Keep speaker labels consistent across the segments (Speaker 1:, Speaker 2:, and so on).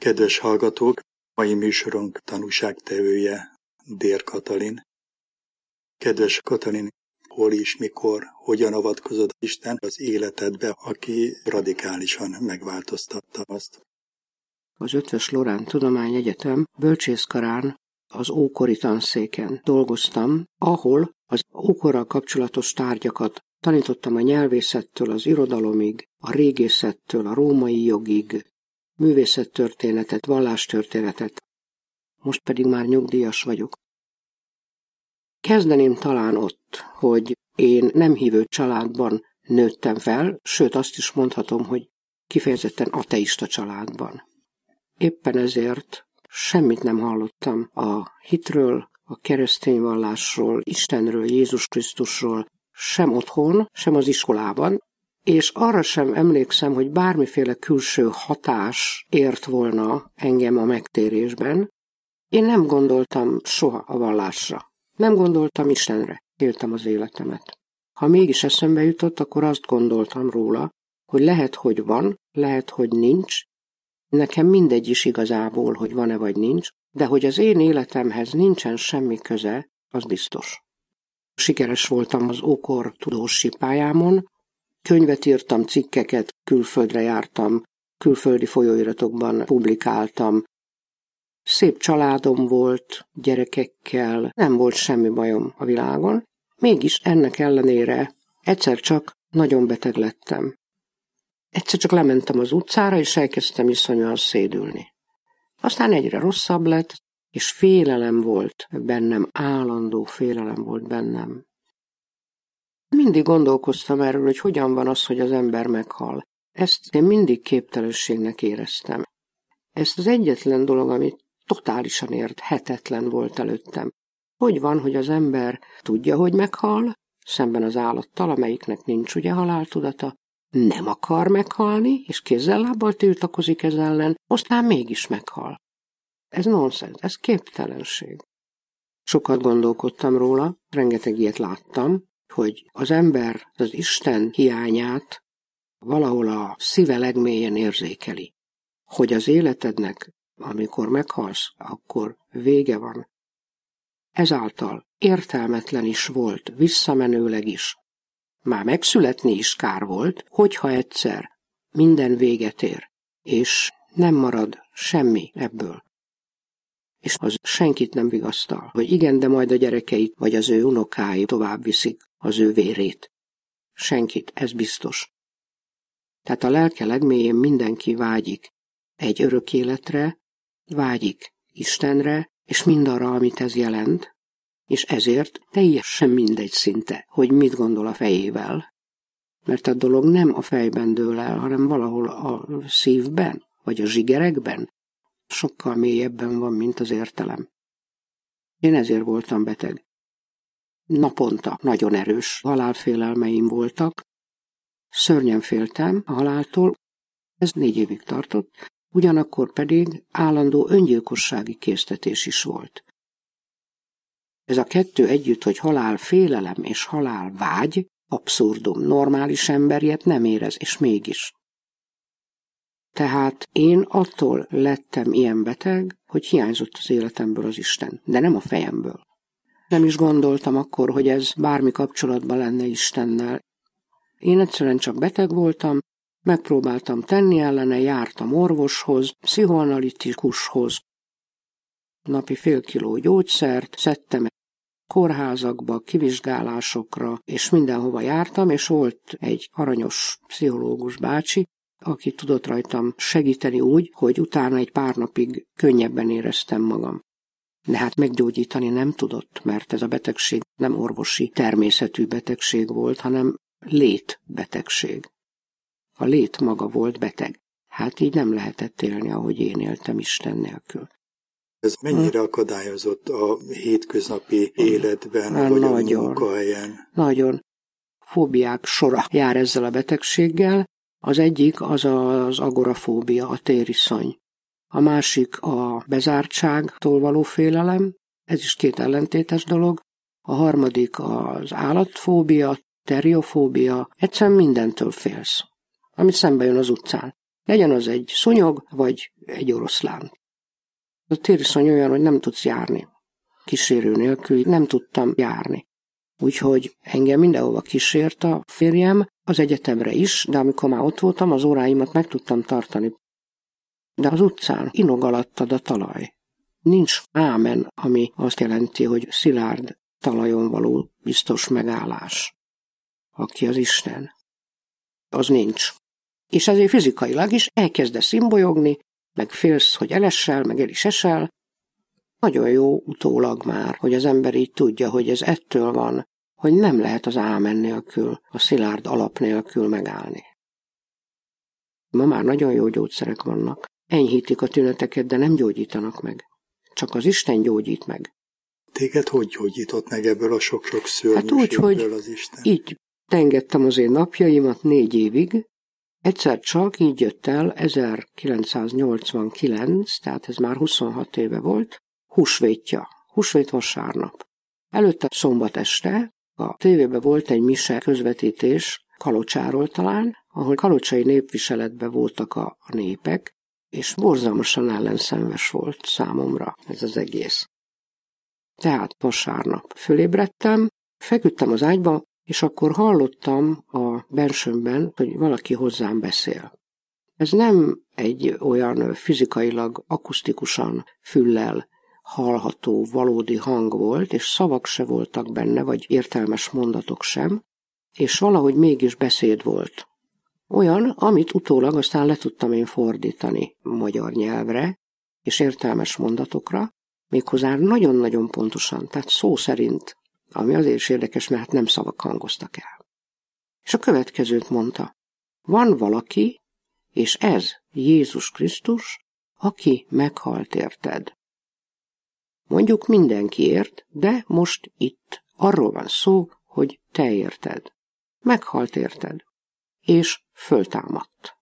Speaker 1: Kedves hallgatók, mai műsorunk tanúságtevője Dér Katalin. Kedves Katalin, hol is, mikor, hogyan avatkozott Isten az életedbe, aki radikálisan megváltoztatta azt?
Speaker 2: Az Eötvös Loránd Tudományegyetem bölcsészkarán az ókori tanszéken dolgoztam, ahol az ókorral kapcsolatos tárgyakat tanítottam a nyelvészettől az irodalomig, a régészettől a római jogig, művészettörténetet, vallástörténetet. Most pedig már nyugdíjas vagyok. Kezdeném talán ott, hogy én nem hívő családban nőttem fel, sőt azt is mondhatom, hogy kifejezetten ateista családban. Éppen ezért semmit nem hallottam a hitről, a keresztény vallásról, Istenről, Jézus Krisztusról, sem otthon, sem az iskolában, és arra sem emlékszem, hogy bármiféle külső hatás ért volna engem a megtérésben. Én nem gondoltam soha a vallásra. Nem gondoltam Istenre, éltem az életemet. Ha mégis eszembe jutott, akkor azt gondoltam róla, hogy lehet, hogy van, lehet, hogy nincs. Nekem mindegy is igazából, hogy van-e vagy nincs, de hogy az én életemhez nincsen semmi köze, az biztos. Sikeres voltam az ókor tudósi pályámon, könyvet írtam, cikkeket, külföldre jártam, külföldi folyóiratokban publikáltam. Szép családom volt, gyerekekkel, nem volt semmi bajom a világon. Mégis ennek ellenére egyszer csak nagyon beteg lettem. Egyszer csak lementem az utcára, és elkezdtem iszonyúan szédülni. Aztán egyre rosszabb lett, és félelem volt bennem, állandó félelem volt bennem. Mindig gondolkoztam erről, hogy hogyan van az, hogy az ember meghal. Ezt én mindig képtelenségnek éreztem. Ez az egyetlen dolog, ami totálisan érthetetlen volt előttem. Hogy van, hogy az ember tudja, hogy meghal, szemben az állattal, amelyiknek nincs ugye haláltudata, nem akar meghalni, és kézzel-lábbal tiltakozik ez ellen, aztán mégis meghal. Ez nonsens, ez képtelenség. Sokat gondolkodtam róla, rengeteg ilyet láttam, hogy az ember az Isten hiányát valahol a szíve legmélyen érzékeli. Hogy az életednek, amikor meghalsz, akkor vége van. Ezáltal értelmetlen is volt, visszamenőleg is. Már megszületni is kár volt, hogyha egyszer minden véget ér, és nem marad semmi ebből. És az senkit nem vigasztal, hogy igen, de majd a gyerekeit vagy az ő unokái tovább viszik az ő vérét. Senkit, ez biztos. Tehát a lelke legmélyén mindenki vágyik egy örök életre, vágyik Istenre, és mindarra, amit ez jelent, és ezért teljesen mindegy szinte, hogy mit gondol a fejével. Mert a dolog nem a fejben dől el, hanem valahol a szívben, vagy a zsigerekben. Sokkal mélyebben van, mint az értelem. Én ezért voltam beteg. Naponta nagyon erős halálfélelmeim voltak. Szörnyen féltem a haláltól. Ez 4 évig tartott, ugyanakkor pedig állandó öngyilkossági késztetés is volt. Ez a kettő együtt, hogy halálfélelem és halálvágy, abszurdum, normális ember ilyet nem érez, és mégis. Tehát én attól lettem ilyen beteg, hogy hiányzott az életemből az Isten, de nem a fejemből. Nem is gondoltam akkor, hogy ez bármi kapcsolatban lenne Istennel. Én egyszerűen csak beteg voltam, megpróbáltam tenni ellene, jártam orvoshoz, pszichoanalitikushoz. Napi fél kiló gyógyszert szedtem kórházakba, kivizsgálásokra, és mindenhova jártam, és volt egy aranyos pszichológus bácsi, aki tudott rajtam segíteni úgy, hogy utána egy pár napig könnyebben éreztem magam. De hát meggyógyítani nem tudott, mert ez a betegség nem orvosi természetű betegség volt, hanem létbetegség. A lét maga volt beteg. Hát így nem lehetett élni, ahogy én éltem Isten nélkül.
Speaker 1: Ez mennyire akadályozott a hétköznapi életben, vagy nagyon, a munkahelyen?
Speaker 2: Nagyon. Fóbiák sora jár ezzel a betegséggel. Az egyik az az agorafóbia, a tériszony. A másik a bezártságtól való félelem, ez is 2 ellentétes dolog. A harmadik az állatfóbia, teriofóbia, egyszerűen mindentől félsz, ami szembe jön az utcán. Legyen az egy szúnyog, vagy egy oroszlán. A tériszony olyan, hogy nem tudsz járni. Kísérő nélkül nem tudtam járni. Úgyhogy engem mindenhova kísért a férjem, az egyetemre is, de amikor már ott voltam, az óráimat meg tudtam tartani. De az utcán inog alattad a talaj. Nincs ámen, ami azt jelenti, hogy szilárd talajon való biztos megállás. Aki az Isten. Az nincs. És ezért fizikailag is elkezdesz szimbolyogni, meg félsz, hogy elessel, meg el is esel. Nagyon jó utólag már, hogy az ember így tudja, hogy ez ettől van, hogy nem lehet az ámen nélkül, a szilárd alap nélkül megállni. Ma már nagyon jó gyógyszerek vannak. Enyhítik a tüneteket, de nem gyógyítanak meg. Csak az Isten gyógyít meg.
Speaker 1: Téged hogy gyógyított meg ebből a sok-sok szörnyűségből az Isten?
Speaker 2: Így tengettem az én napjaimat 4 évig. Egyszer csak így jött el 1989, tehát ez már 26 éve volt, húsvétja, húsvét vasárnap. Előtte szombat este a tévében volt egy mise közvetítés Kalocsáról talán, ahol kalocsai népviseletben voltak a népek, és borzalmasan ellenszenves volt számomra ez az egész. Tehát vasárnap fölébredtem, feküdtem az ágyba, és akkor hallottam a bensőmben, hogy valaki hozzám beszél. Ez nem egy olyan fizikailag, akusztikusan, füllel hallható, valódi hang volt, és szavak se voltak benne, vagy értelmes mondatok sem, és valahogy mégis beszéd volt. Olyan, amit utólag aztán le tudtam én fordítani magyar nyelvre, és értelmes mondatokra, méghozzá nagyon-nagyon pontosan, tehát szó szerint, ami azért is érdekes, mert nem szavak hangoztak el. És a következőt mondta: van valaki, és ez Jézus Krisztus, aki meghalt érted. Mondjuk mindenkiért, de most itt arról van szó, hogy te érted. Meghalt érted, és föltámadt.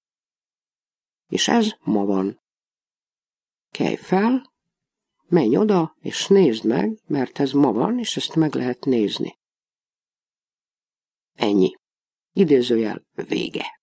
Speaker 2: És ez ma van. Kelj fel, menj oda, és nézd meg, mert ez ma van, és ezt meg lehet nézni. Ennyi. Idézőjel vége.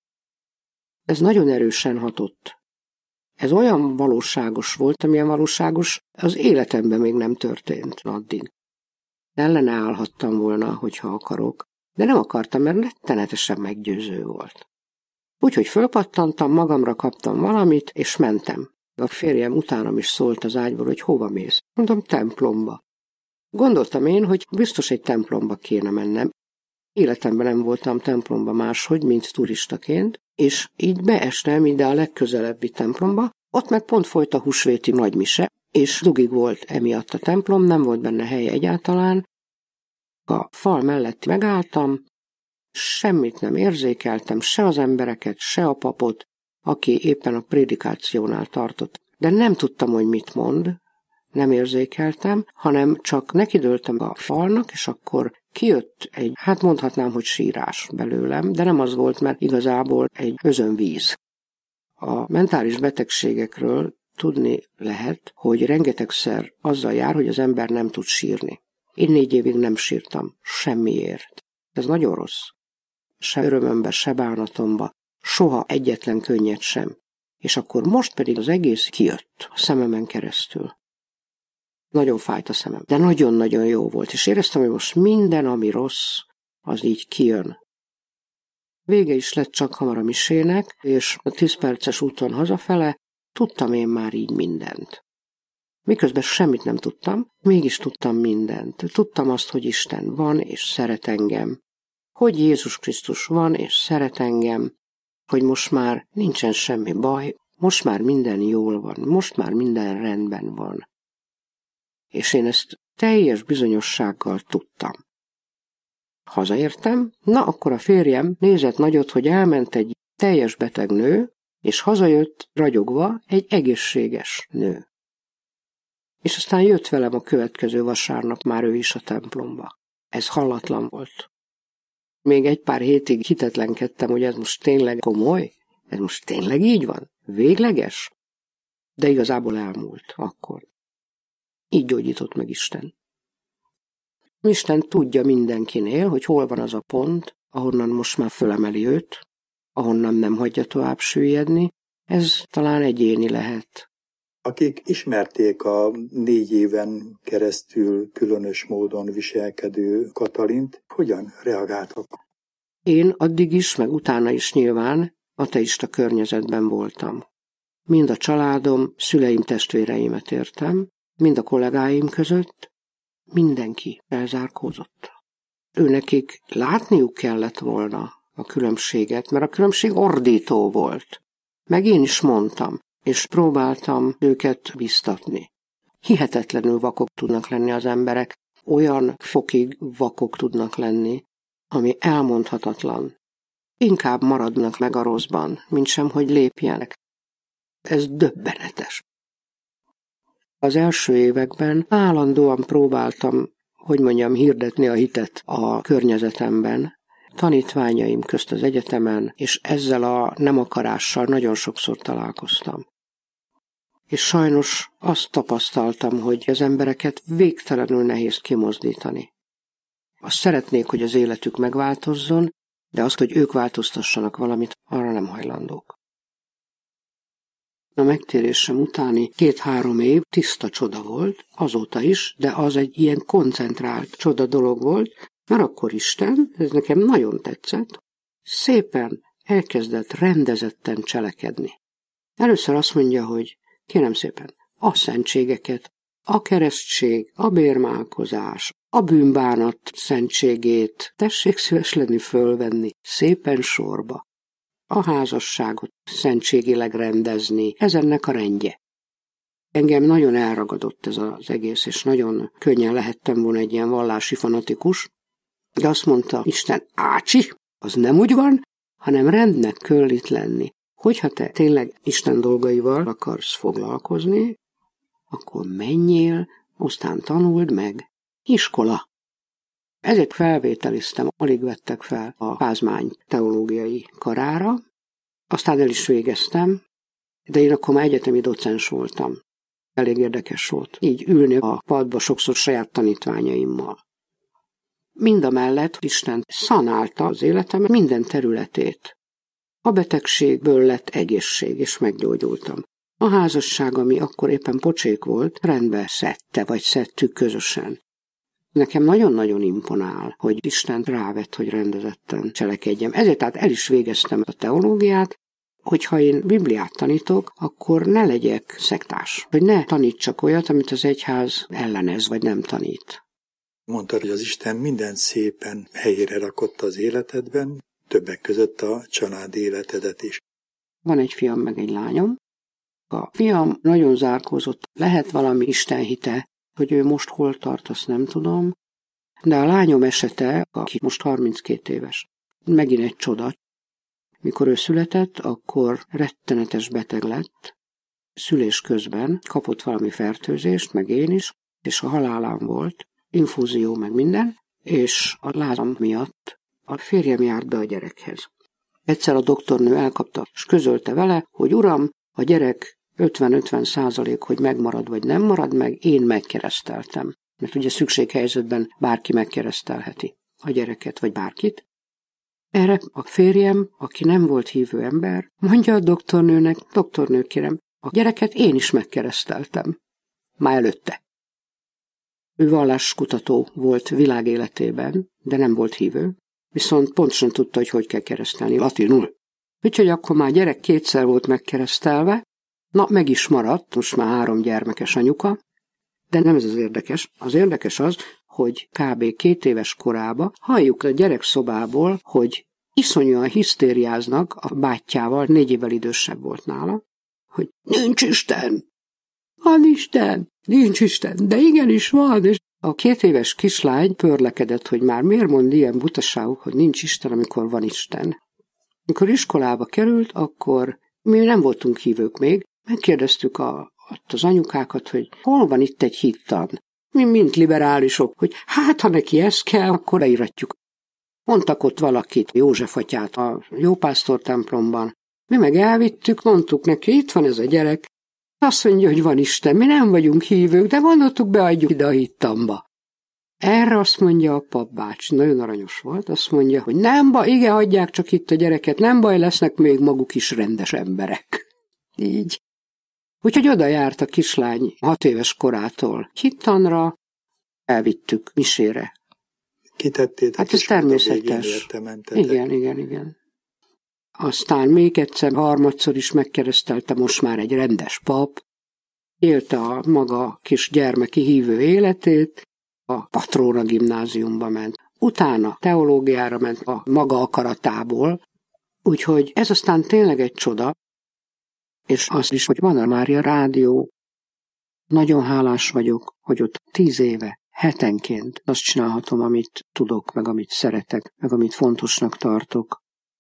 Speaker 2: Ez nagyon erősen hatott. Ez olyan valóságos volt, amilyen valóságos az életemben még nem történt addig. Ellene állhattam volna, hogyha akarok, de nem akartam, mert rettenetesen meggyőző volt. Úgyhogy fölpattantam, magamra kaptam valamit, és mentem. A férjem utánam is szólt az ágyból, hogy hova mész. Mondom, templomba. Gondoltam én, hogy biztos egy templomba kéne mennem. Életemben nem voltam templomba máshogy, mint turistaként, és így beestem ide a legközelebbi templomba, ott meg pont folyt a húsvéti nagymise, és dugig volt emiatt a templom, nem volt benne hely egyáltalán. A fal mellett megálltam, semmit nem érzékeltem, se az embereket, se a papot, aki éppen a prédikációnál tartott. De nem tudtam, hogy mit mond, nem érzékeltem, hanem csak nekidőltem a falnak, és akkor kijött egy, hát mondhatnám, hogy sírás belőlem, de nem az volt, mert igazából egy özönvíz. A mentális betegségekről tudni lehet, hogy rengetegszer azzal jár, hogy az ember nem tud sírni. Én 4 évig nem sírtam, semmiért. Ez nagyon rossz. Se örömömbe, se bánatomba, soha egyetlen könnyet sem. És akkor most pedig az egész kijött a szememen keresztül. Nagyon fájt a szemem, de nagyon-nagyon jó volt, és éreztem, hogy most minden, ami rossz, az így kijön. Vége is lett csak hamar a misének, és a 10 perces úton hazafele tudtam én már így mindent. Miközben semmit nem tudtam, mégis tudtam mindent. Tudtam azt, hogy Isten van és szeret engem, hogy Jézus Krisztus van és szeret engem, hogy most már nincsen semmi baj, most már minden jól van, most már minden rendben van. És én ezt teljes bizonyossággal tudtam. Hazaértem, na akkor a férjem nézett nagyot, hogy elment egy teljes beteg nő, és hazajött ragyogva egy egészséges nő. És aztán jött velem a következő vasárnap már ő is a templomba. Ez hallatlan volt. Még egy pár hétig hitetlenkedtem, hogy ez most tényleg komoly? Ez most tényleg így van? Végleges? De igazából elmúlt akkor. Így gyógyított meg Isten. Isten tudja mindenkinél, hogy hol van az a pont, ahonnan most már fölemeli őt, ahonnan nem hagyja tovább süllyedni, ez talán egyéni lehet.
Speaker 1: Akik ismerték a 4 éven keresztül különös módon viselkedő Katalint, hogyan reagáltak?
Speaker 2: Én addig is, meg utána is nyilván ateista környezetben voltam. Mind a családom, szüleim, testvéreimet értem, mind a kollégáim között, mindenki elzárkózott. Őnekik látniuk kellett volna a különbséget, mert a különbség ordító volt. Meg én is mondtam, és próbáltam őket biztatni. Hihetetlenül vakok tudnak lenni az emberek, olyan fokig vakok tudnak lenni, ami elmondhatatlan. Inkább maradnak meg a rosszban, mint sem, hogy lépjenek. Ez döbbenetes. Az első években állandóan próbáltam, hirdetni a hitet a környezetemben, tanítványaim közt az egyetemen, és ezzel a nem akarással nagyon sokszor találkoztam. És sajnos azt tapasztaltam, hogy az embereket végtelenül nehéz kimozdítani. Azt szeretnék, hogy az életük megváltozzon, de azt, hogy ők változtassanak valamit, arra nem hajlandók. A megtérésem utáni 2-3 év tiszta csoda volt, azóta is, de az egy ilyen koncentrált csoda dolog volt, mert akkor Isten, ez nekem nagyon tetszett, szépen elkezdett rendezetten cselekedni. Először azt mondja, hogy kérem szépen, a szentségeket, a keresztség, a bérmálkozás, a bűnbánat szentségét tessék szíves lenni fölvenni, szépen sorba. A házasságot szentségileg rendezni, ez ennek a rendje. Engem nagyon elragadott ez az egész, és nagyon könnyen lehettem volna egy ilyen vallási fanatikus, de azt mondta Isten, ácsi, az nem úgy van, hanem rendnek kell itt lenni. Hogyha te tényleg Isten dolgaival akarsz foglalkozni, akkor menjél, aztán tanuld meg. Iskola. Ezért felvételiztem, alig vettek fel a Pázmány teológiai karára, aztán el is végeztem, de én akkor már egyetemi docens voltam. Elég érdekes volt így ülni a padba sokszor saját tanítványaimmal. Mindamellett Isten szanálta az életem minden területét. A betegségből lett egészség, és meggyógyultam. A házasság, ami akkor éppen pocsék volt, rendbe szedtük közösen. Nekem nagyon-nagyon imponál, hogy Isten rávett, hogy rendezetten cselekedjem. Ezért tehát el is végeztem a teológiát, hogyha én Bibliát tanítok, akkor ne legyek szektás. Hogy ne tanítsak olyat, amit az egyház ellenez, vagy nem tanít.
Speaker 1: Mondtad, hogy az Isten minden szépen helyére rakott az életedben, többek között a család életedet is.
Speaker 2: Van egy fiam, meg egy lányom. A fiam nagyon zárkózott, lehet valami istenhite, hogy ő most hol tart, azt nem tudom, de a lányom esete, aki most 32 éves, megint egy csoda. Mikor ő született, akkor rettenetes beteg lett, szülés közben kapott valami fertőzést, meg én is, és a halálán volt, infúzió, meg minden, és a lázam miatt a férjem járt be a gyerekhez. Egyszer a doktornő elkapta, és közölte vele, hogy uram, a gyerek 50-50%, hogy megmarad vagy nem marad meg, én megkereszteltem. Mert ugye szükséghelyzetben bárki megkeresztelheti a gyereket, vagy bárkit. Erre a férjem, aki nem volt hívő ember, mondja a doktornőnek, doktornő kérem, a gyereket én is megkereszteltem. Már előtte. Ő valláskutató volt világéletében, de nem volt hívő, viszont pontosan tudta, hogy kell keresztelni latinul. Úgyhogy akkor már gyerek 2-szer volt megkeresztelve, na, meg is maradt, most már 3 gyermekes anyuka, de nem ez az érdekes. Az érdekes az, hogy kb. 2 éves korában halljuk a gyerekszobából, hogy iszonyúan hisztériáznak a bátyjával, 4 évvel idősebb volt nála, hogy nincs Isten! Van Isten! Nincs Isten! De igenis van! És a 2 éves kislány pörlekedett, hogy már miért mond ilyen butaságok, hogy nincs Isten, amikor van Isten. Amikor iskolába került, akkor mi nem voltunk hívők még, megkérdeztük az anyukákat, hogy hol van itt egy hittan. Mi mint liberálisok, hogy hát, ha neki ez kell, akkor leíratjuk. Mondtak ott valakit, József atyát a Jópásztor templomban. Mi meg elvittük, mondtuk neki, itt van ez a gyerek. Azt mondja, hogy van Isten, mi nem vagyunk hívők, de gondoltuk, beadjuk ide a hittamba. Erre azt mondja a papbácsi, nagyon aranyos volt, azt mondja, hogy nem baj, igen, hagyják csak itt a gyereket, nem baj, lesznek még maguk is rendes emberek. Így. Úgyhogy oda járt a kislány 6 éves korától hittanra, elvittük misére.
Speaker 1: Kitettétek,
Speaker 2: hát ez természetes. Igen. Aztán még egyszer, harmadszor is megkeresztelte, most már egy rendes pap, élte a maga kis gyermeki hívő életét, a Patróna gimnáziumba ment. Utána teológiára ment a maga akaratából, úgyhogy ez aztán tényleg egy csoda, és az is, hogy van a Mária Rádió. Nagyon hálás vagyok, hogy ott 10 éve, hetenként azt csinálhatom, amit tudok, meg amit szeretek, meg amit fontosnak tartok.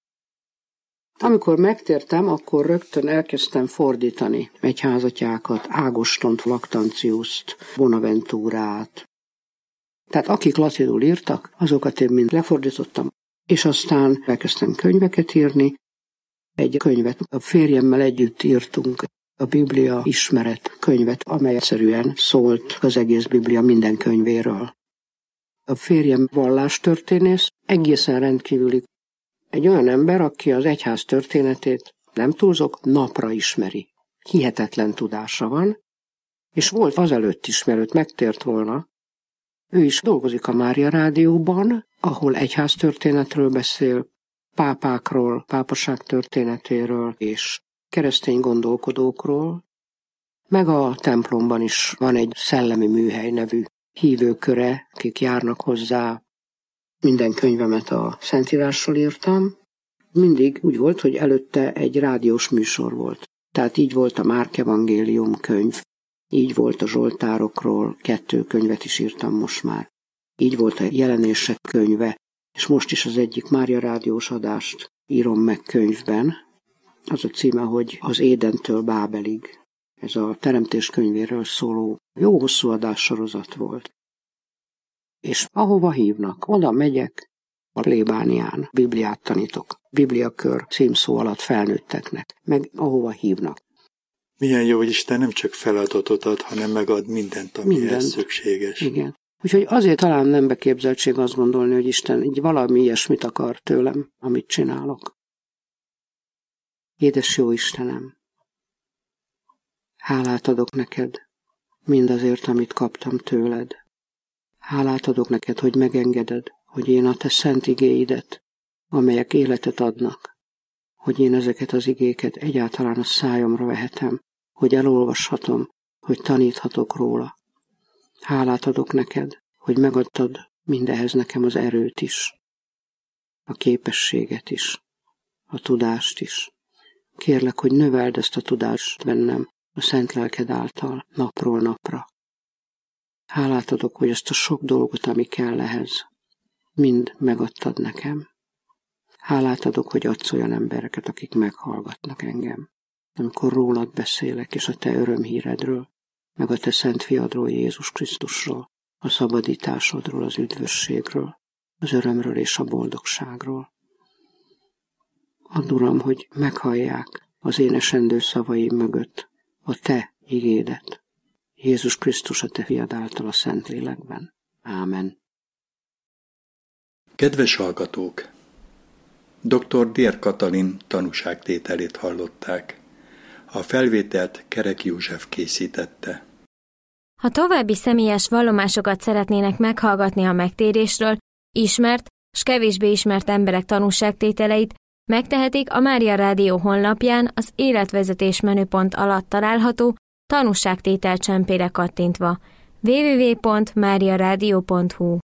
Speaker 2: Amikor megtértem, akkor rögtön elkezdtem fordítani egyházatyákat, Ágostont, Lactantiust, Bonaventúrát. Tehát akik latinul írtak, azokat én mind lefordítottam, és aztán elkezdtem könyveket írni. Egy könyvet a férjemmel együtt írtunk, a Biblia ismeret könyvet, amely egyszerűen szólt az egész Biblia minden könyvéről. A férjem vallástörténész, egészen rendkívüli. Egy olyan ember, aki az egyház történetét, nem túlzok, napra ismeri. Hihetetlen tudása van, és volt azelőtt is, mielőtt megtért volna. Ő is dolgozik a Mária Rádióban, ahol egyház történetről beszél, pápákról, pápaság történetéről és keresztény gondolkodókról, meg a templomban is van egy szellemi műhely nevű hívőköre, akik járnak hozzá. Minden könyvemet a Szentírásról írtam. Mindig úgy volt, hogy előtte egy rádiós műsor volt. Tehát így volt a Márk evangélium könyv, így volt a Zsoltárokról, 2 könyvet is írtam most már. Így volt a Jelenések könyve, és most is az egyik Mária Rádiós adást írom meg könyvben. Az a címe, hogy Az Édentől Bábelig. Ez a Teremtés könyvéről szóló jó hosszú adássorozat volt. És ahova hívnak, oda megyek, a plébánián Bibliát tanítok. Bibliakör címszó alatt felnőtteknek, meg ahova hívnak.
Speaker 1: Milyen jó, hogy Isten nem csak feladatot ad, hanem megad mindent, amihez szükséges.
Speaker 2: Igen. Úgyhogy azért talán nem beképzeltség azt gondolni, hogy Isten így valami ilyesmit akar tőlem, amit csinálok. Édes jó Istenem, hálát adok neked mindazért, amit kaptam tőled. Hálát adok neked, hogy megengeded, hogy én a te szent igéidet, amelyek életet adnak, hogy én ezeket az igéket egyáltalán a szájomra vehetem, hogy elolvashatom, hogy taníthatok róla. Hálát adok neked, hogy megadtad mindehez nekem az erőt is, a képességet is, a tudást is. Kérlek, hogy növeld ezt a tudást bennem a szent lelked által, napról napra. Hálát adok, hogy ezt a sok dolgot, ami kell ehhez, mind megadtad nekem. Hálát adok, hogy adsz olyan embereket, akik meghallgatnak engem, amikor rólad beszélek, és a te örömhíredről, meg a te szent fiadról, Jézus Krisztusról, a szabadításodról, az üdvösségről, az örömről és a boldogságról. Add, Uram, hogy meghallják az én esendő szavaim mögött a te igédet. Jézus Krisztus a te fiad által a Szentlélekben. Ámen.
Speaker 1: Kedves hallgatók! Dr. Dér Katalin tanúságtételét hallották. A felvételt Kerek József készítette.
Speaker 3: Ha további személyes vallomásokat szeretnének meghallgatni a megtérésről, ismert s kevésbé ismert emberek tanúságtételeit, megtehetik a Mária Rádió honlapján az életvezetés menüpont alatt található tanúságtétel csempére kattintva www.mariaradio.hu.